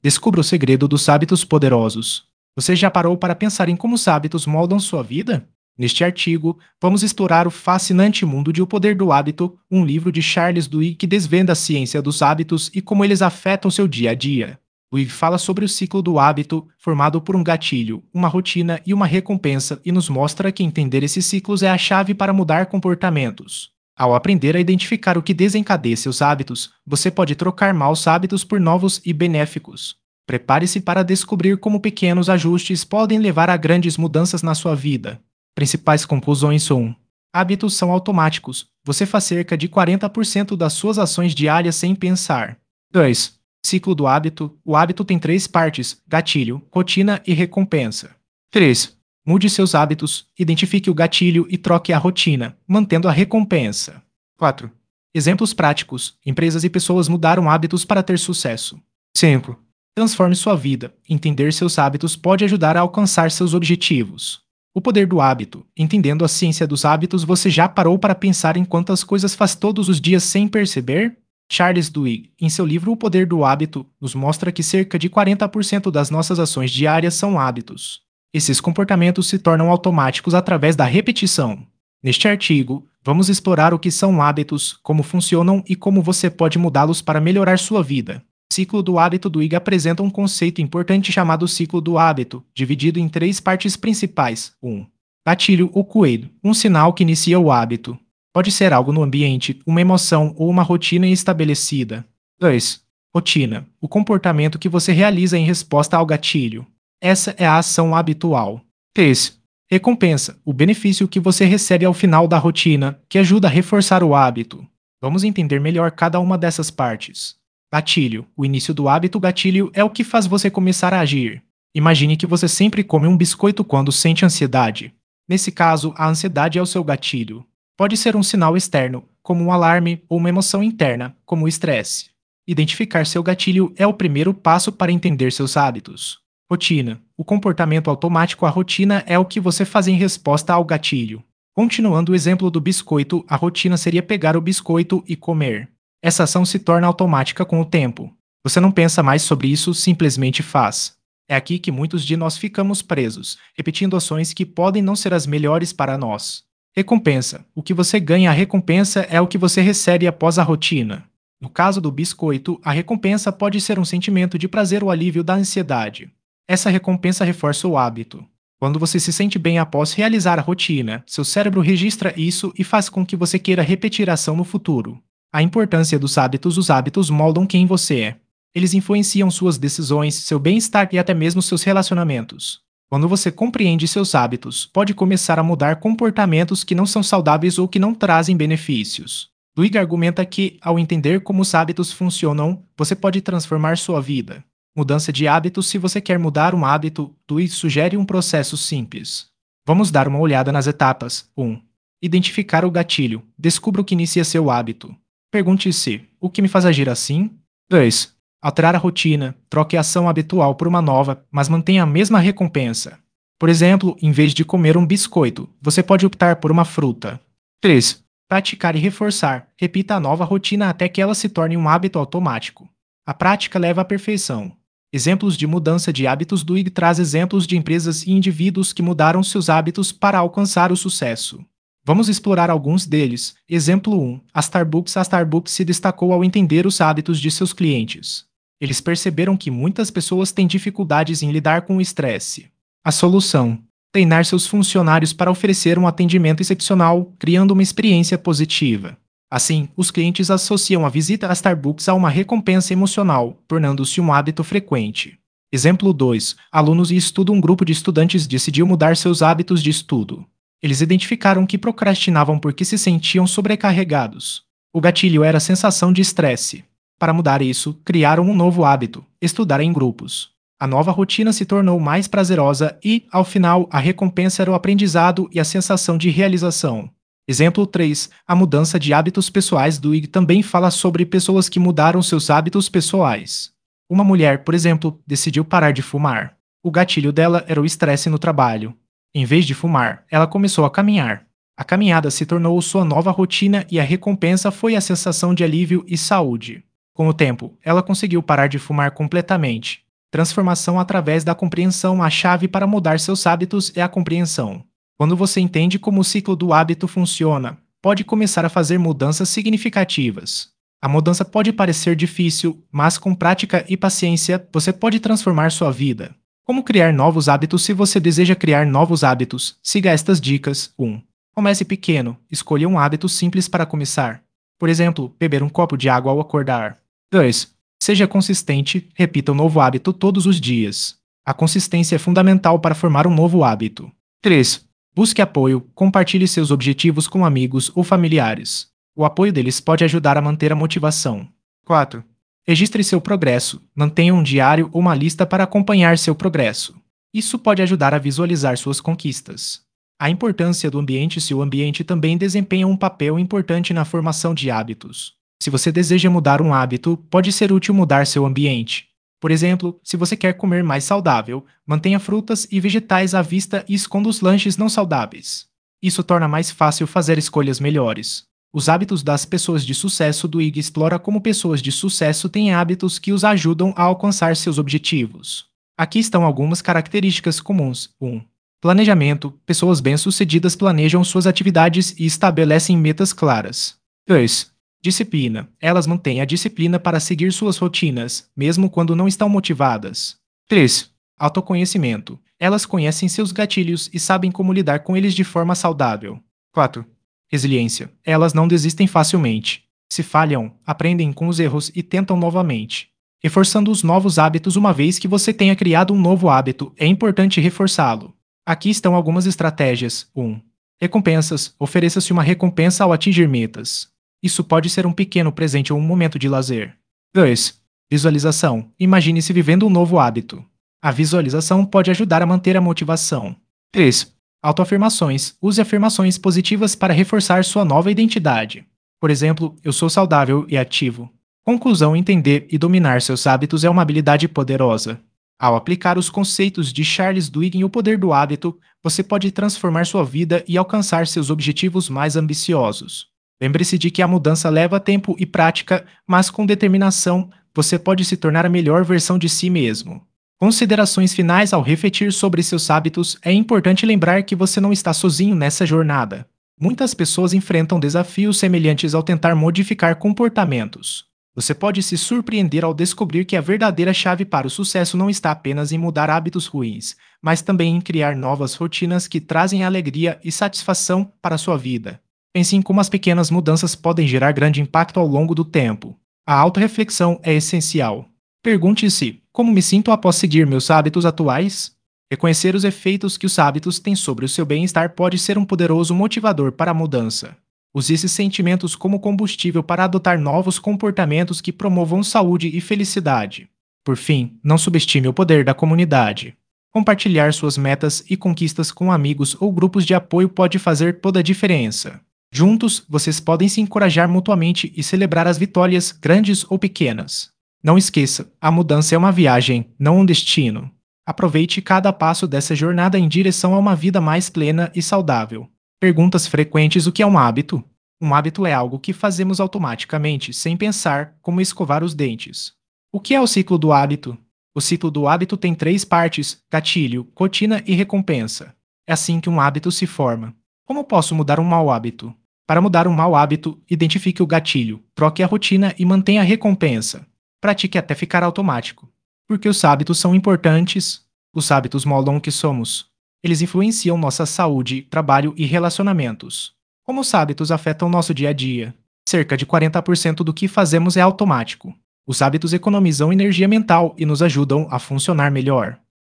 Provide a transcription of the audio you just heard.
Descubra o segredo dos hábitos poderosos. Você já parou para pensar em como os hábitos moldam sua vida? Neste artigo, vamos explorar o fascinante mundo de O Poder do Hábito, um livro de Charles Duhigg que desvenda a ciência dos hábitos e como eles afetam seu dia a dia. Duhigg fala sobre o ciclo do hábito, formado por um gatilho, uma rotina e uma recompensa, e nos mostra que entender esses ciclos é a chave para mudar comportamentos. Ao aprender a identificar o que desencadeia seus hábitos, você pode trocar maus hábitos por novos e benéficos. Prepare-se para descobrir como pequenos ajustes podem levar a grandes mudanças na sua vida. Principais conclusões são: hábitos são automáticos. Você faz cerca de 40% das suas ações diárias sem pensar. 2. Ciclo do hábito. O hábito tem três partes: gatilho, rotina e recompensa. 3. Mude seus hábitos, identifique o gatilho e troque a rotina, mantendo a recompensa. 4. Exemplos práticos. Empresas e pessoas mudaram hábitos para ter sucesso. 5. Transforme sua vida. Entender seus hábitos pode ajudar a alcançar seus objetivos. O poder do hábito. Entendendo a ciência dos hábitos, você já parou para pensar em quantas coisas faz todos os dias sem perceber? Charles Duhigg, em seu livro O Poder do Hábito, nos mostra que cerca de 40% das nossas ações diárias são hábitos. Esses comportamentos se tornam automáticos através da repetição. Neste artigo, vamos explorar o que são hábitos, como funcionam e como você pode mudá-los para melhorar sua vida. O ciclo do hábito do Duhigg apresenta um conceito importante chamado ciclo do hábito, dividido em três partes principais. 1. Gatilho ou coelho, um sinal que inicia o hábito. Pode ser algo no ambiente, uma emoção ou uma rotina estabelecida. 2. Rotina, o comportamento que você realiza em resposta ao gatilho. Essa é a ação habitual. 3. Recompensa, o benefício que você recebe ao final da rotina, que ajuda a reforçar o hábito. Vamos entender melhor cada uma dessas partes. Gatilho, o início do hábito. Gatilho é o que faz você começar a agir. Imagine que você sempre come um biscoito quando sente ansiedade. Nesse caso, a ansiedade é o seu gatilho. Pode ser um sinal externo, como um alarme, ou uma emoção interna, como o estresse. Identificar seu gatilho é o primeiro passo para entender seus hábitos. Rotina. O comportamento automático. A rotina é o que você faz em resposta ao gatilho. Continuando o exemplo do biscoito, a rotina seria pegar o biscoito e comer. Essa ação se torna automática com o tempo. Você não pensa mais sobre isso, simplesmente faz. É aqui que muitos de nós ficamos presos, repetindo ações que podem não ser as melhores para nós. Recompensa. O que você ganha. A recompensa é o que você recebe após a rotina. No caso do biscoito, a recompensa pode ser um sentimento de prazer ou alívio da ansiedade. Essa recompensa reforça o hábito. Quando você se sente bem após realizar a rotina, seu cérebro registra isso e faz com que você queira repetir a ação no futuro. A importância dos hábitos. Os hábitos moldam quem você é. Eles influenciam suas decisões, seu bem-estar e até mesmo seus relacionamentos. Quando você compreende seus hábitos, pode começar a mudar comportamentos que não são saudáveis ou que não trazem benefícios. Duhigg argumenta que, ao entender como os hábitos funcionam, você pode transformar sua vida. Mudança de hábitos. Se você quer mudar um hábito, Duhigg sugere um processo simples. Vamos dar uma olhada nas etapas. 1. Identificar o gatilho. Descubra o que inicia seu hábito. Pergunte-se: o que me faz agir assim? 2. Alterar a rotina. Troque a ação habitual por uma nova, mas mantenha a mesma recompensa. Por exemplo, em vez de comer um biscoito, você pode optar por uma fruta. 3. Praticar e reforçar. Repita a nova rotina até que ela se torne um hábito automático. A prática leva à perfeição. Exemplos de mudança de hábitos. Duhigg traz exemplos de empresas e indivíduos que mudaram seus hábitos para alcançar o sucesso. Vamos explorar alguns deles. Exemplo 1. A Starbucks. A Starbucks se destacou ao entender os hábitos de seus clientes. Eles perceberam que muitas pessoas têm dificuldades em lidar com o estresse. A solução: treinar seus funcionários para oferecer um atendimento excepcional, criando uma experiência positiva. Assim, os clientes associam a visita a Starbucks a uma recompensa emocional, tornando-se um hábito frequente. Exemplo 2. Alunos e estudo. Um grupo de estudantes decidiu mudar seus hábitos de estudo. Eles identificaram que procrastinavam porque se sentiam sobrecarregados. O gatilho era a sensação de estresse. Para mudar isso, criaram um novo hábito: estudar em grupos. A nova rotina se tornou mais prazerosa e, ao final, a recompensa era o aprendizado e a sensação de realização. Exemplo 3. A mudança de hábitos pessoais. Duhigg também fala sobre pessoas que mudaram seus hábitos pessoais. Uma mulher, por exemplo, decidiu parar de fumar. O gatilho dela era o estresse no trabalho. Em vez de fumar, ela começou a caminhar. A caminhada se tornou sua nova rotina e a recompensa foi a sensação de alívio e saúde. Com o tempo, ela conseguiu parar de fumar completamente. Transformação através da compreensão. A chave para mudar seus hábitos é a compreensão. Quando você entende como o ciclo do hábito funciona, pode começar a fazer mudanças significativas. A mudança pode parecer difícil, mas com prática e paciência você pode transformar sua vida. Como criar novos hábitos? Se você deseja criar novos hábitos, siga estas dicas. 1. Comece pequeno. Escolha um hábito simples para começar. Por exemplo, beber um copo de água ao acordar. 2. Seja consistente. Repita o novo hábito todos os dias. A consistência é fundamental para formar um novo hábito. 3. Busque apoio. Compartilhe seus objetivos com amigos ou familiares. O apoio deles pode ajudar a manter a motivação. 4. Registre seu progresso. Mantenha um diário ou uma lista para acompanhar seu progresso. Isso pode ajudar a visualizar suas conquistas. A importância do ambiente. Seu ambiente também desempenha um papel importante na formação de hábitos. Se você deseja mudar um hábito, pode ser útil mudar seu ambiente. Por exemplo, se você quer comer mais saudável, mantenha frutas e vegetais à vista e esconda os lanches não saudáveis. Isso torna mais fácil fazer escolhas melhores. Os hábitos das pessoas de sucesso. Do IG explora como pessoas de sucesso têm hábitos que os ajudam a alcançar seus objetivos. Aqui estão algumas características comuns. 1. Planejamento. Pessoas bem-sucedidas planejam suas atividades e estabelecem metas claras. 2. Disciplina. Elas mantêm a disciplina para seguir suas rotinas, mesmo quando não estão motivadas. 3. Autoconhecimento. Elas conhecem seus gatilhos e sabem como lidar com eles de forma saudável. 4. Resiliência. Elas não desistem facilmente. Se falham, aprendem com os erros e tentam novamente. Reforçando os novos hábitos. Uma vez que você tenha criado um novo hábito, é importante reforçá-lo. Aqui estão algumas estratégias. 1. Recompensas. Ofereça-se uma recompensa ao atingir metas. Isso pode ser um pequeno presente ou um momento de lazer. 2. Visualização. Imagine-se vivendo um novo hábito. A visualização pode ajudar a manter a motivação. 3. Autoafirmações. Use afirmações positivas para reforçar sua nova identidade. Por exemplo, eu sou saudável e ativo. Conclusão. Entender e dominar seus hábitos é uma habilidade poderosa. Ao aplicar os conceitos de Charles Duhigg em O Poder do Hábito, você pode transformar sua vida e alcançar seus objetivos mais ambiciosos. Lembre-se de que a mudança leva tempo e prática, mas com determinação, você pode se tornar a melhor versão de si mesmo. Considerações finais. Ao refletir sobre seus hábitos, é importante lembrar que você não está sozinho nessa jornada. Muitas pessoas enfrentam desafios semelhantes ao tentar modificar comportamentos. Você pode se surpreender ao descobrir que a verdadeira chave para o sucesso não está apenas em mudar hábitos ruins, mas também em criar novas rotinas que trazem alegria e satisfação para a sua vida. Pense em como as pequenas mudanças podem gerar grande impacto ao longo do tempo. A autorreflexão é essencial. Pergunte-se: como me sinto após seguir meus hábitos atuais? Reconhecer os efeitos que os hábitos têm sobre o seu bem-estar pode ser um poderoso motivador para a mudança. Use esses sentimentos como combustível para adotar novos comportamentos que promovam saúde e felicidade. Por fim, não subestime o poder da comunidade. Compartilhar suas metas e conquistas com amigos ou grupos de apoio pode fazer toda a diferença. Juntos, vocês podem se encorajar mutuamente e celebrar as vitórias, grandes ou pequenas. Não esqueça, a mudança é uma viagem, não um destino. Aproveite cada passo dessa jornada em direção a uma vida mais plena e saudável. Perguntas frequentes: o que é um hábito? Um hábito é algo que fazemos automaticamente, sem pensar, como escovar os dentes. O que é o ciclo do hábito? O ciclo do hábito tem 3 partes: gatilho, rotina e recompensa. É assim que um hábito se forma. Como posso mudar um mau hábito? Para mudar um mau hábito, identifique o gatilho, troque a rotina e mantenha a recompensa. Pratique até ficar automático. Porque os hábitos são importantes. Os hábitos moldam o que somos. Eles influenciam nossa saúde, trabalho e relacionamentos. Como os hábitos afetam nosso dia a dia? Cerca de 40% do que fazemos é automático. Os hábitos economizam energia mental e nos ajudam a funcionar melhor.